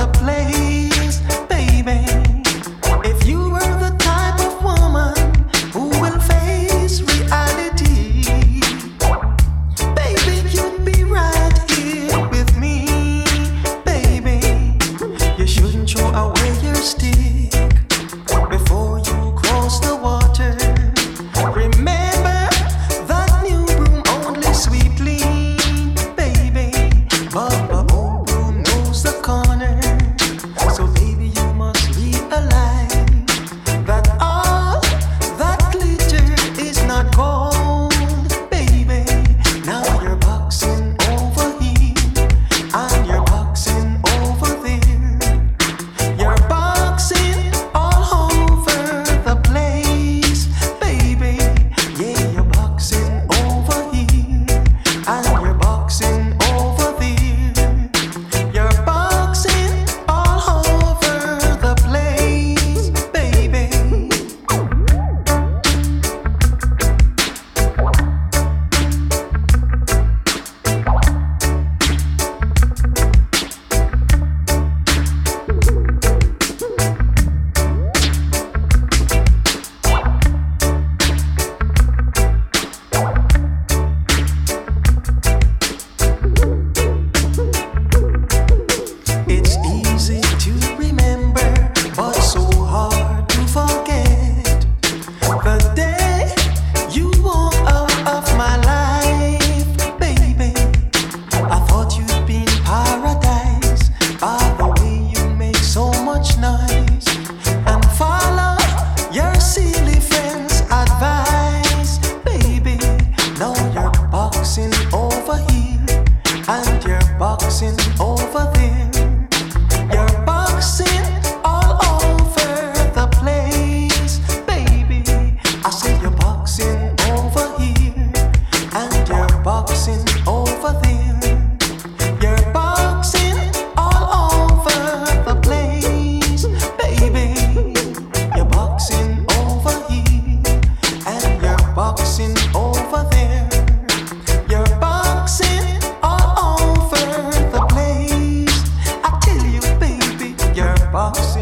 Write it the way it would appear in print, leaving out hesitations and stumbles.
the place, baby. If you were the type of woman who will face reality, baby, you'd be right here with me, baby. You shouldn't throw away your stick before you cross the water. Remember that new broom only sweep clean, baby, but the old broom knows the corner. So baby, you must realize that all that glitter is not gold, baby. Now you're boxing over here and you're boxing over there. You're boxing all over the place, baby. Yeah, you're boxing over here and you're boxing over there. You're boxing all over the place, baby. It's easy to remember, but so hard to forget the day you walked out of my life, baby. I thought you'd be in paradise by the way you make so much noise and follow your silly friends' advice, baby. Now you're boxing over here and you're boxing over there. You're boxing all over the place, baby. I say you're boxing over here and you're boxing over there. You're boxing all over the place, baby. You're boxing over here and you're boxing over there. You're boxing all over the place. I tell you, baby, you're boxing